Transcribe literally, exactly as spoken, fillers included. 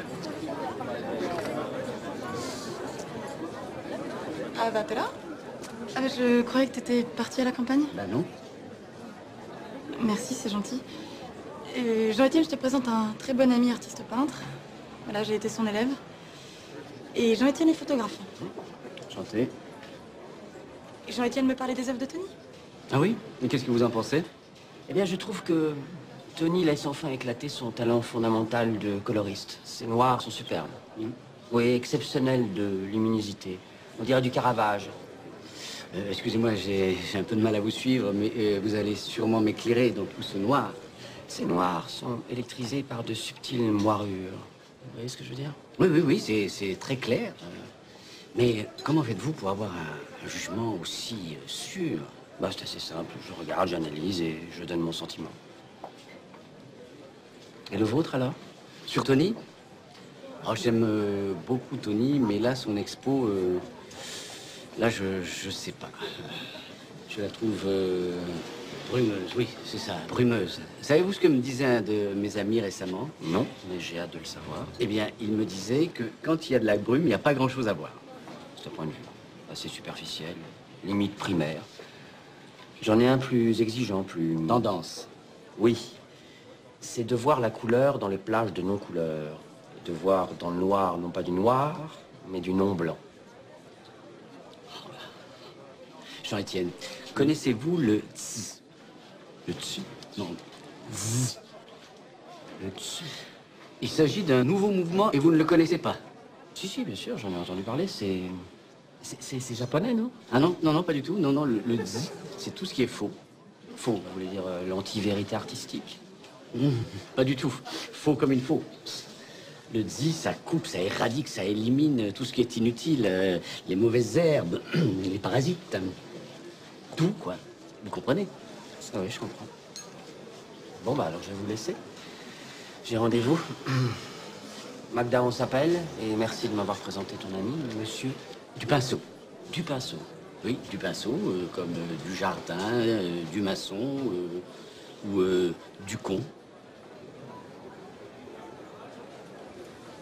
Ah bah t'es là? Ah, je croyais que t'étais partie à la campagne. Bah non. Merci, c'est gentil. Euh, Jean-Étienne, je te présente un très bon ami artiste peintre. Voilà, j'ai été son élève. Et Jean-Étienne est photographe. Enchanté. Et Jean-Étienne me parlait des œuvres de Tony. Ah oui? Et qu'est-ce que vous en pensez? Eh bien, je trouve que Tony laisse enfin éclater son talent fondamental de coloriste. Ses noirs sont superbes. Mmh. Oui, exceptionnels de luminosité. On dirait du Caravage. Euh, Excusez-moi, j'ai un peu de mal à vous suivre, mais euh, vous allez sûrement m'éclairer dans tout ce noir. Ces noirs sont électrisés par de subtiles moirures. Vous voyez ce que je veux dire? Oui, oui, oui, c'est très clair. Euh, mais comment faites-vous pour avoir un, un jugement aussi euh, sûr? Bah, c'est assez simple. Je regarde, j'analyse et je donne mon sentiment. Et le vôtre, alors? Sur Tony? Oh, j'aime euh, beaucoup Tony, mais là, son expo, euh, là, je, je sais pas. Je la trouve euh, brumeuse, oui, c'est ça, brumeuse. Savez-vous ce que me disait un de mes amis récemment? Non, mais j'ai hâte de le savoir. Eh bien, il me disait que quand il y a de la brume, il n'y a pas grand-chose à voir. C'est un point de vue assez superficiel, limite primaire. J'en ai un plus exigeant, plus... Tendance. Oui. C'est de voir la couleur dans les plages de non-couleur. De voir dans le noir, non pas du noir, mais du non-blanc. Jean-Étienne, connaissez-vous le tz? Le tz? Non. Z. Le tz. Il s'agit d'un nouveau mouvement et vous ne le connaissez pas? Si, si, bien sûr, j'en ai entendu parler. C'est... C'est japonais, non? Ah non, non, non, pas du tout. Non, non, le, le tz, c'est tout ce qui est faux. Faux, vous voulez dire euh, l'anti-vérité artistique? Mmh, pas du tout. Faux comme il faut. Le zi, ça coupe, ça éradique, ça élimine tout ce qui est inutile, euh, les mauvaises herbes, les parasites. Tout, quoi. Vous comprenez? Ah oui, je comprends. Bon, bah alors je vais vous laisser. J'ai rendez-vous. Magda, on s'appelle, et merci de m'avoir présenté ton ami, monsieur Du pinceau. Du Pinceau. Oui, du pinceau, euh, comme euh, du jardin, euh, du maçon, euh, ou euh, du con.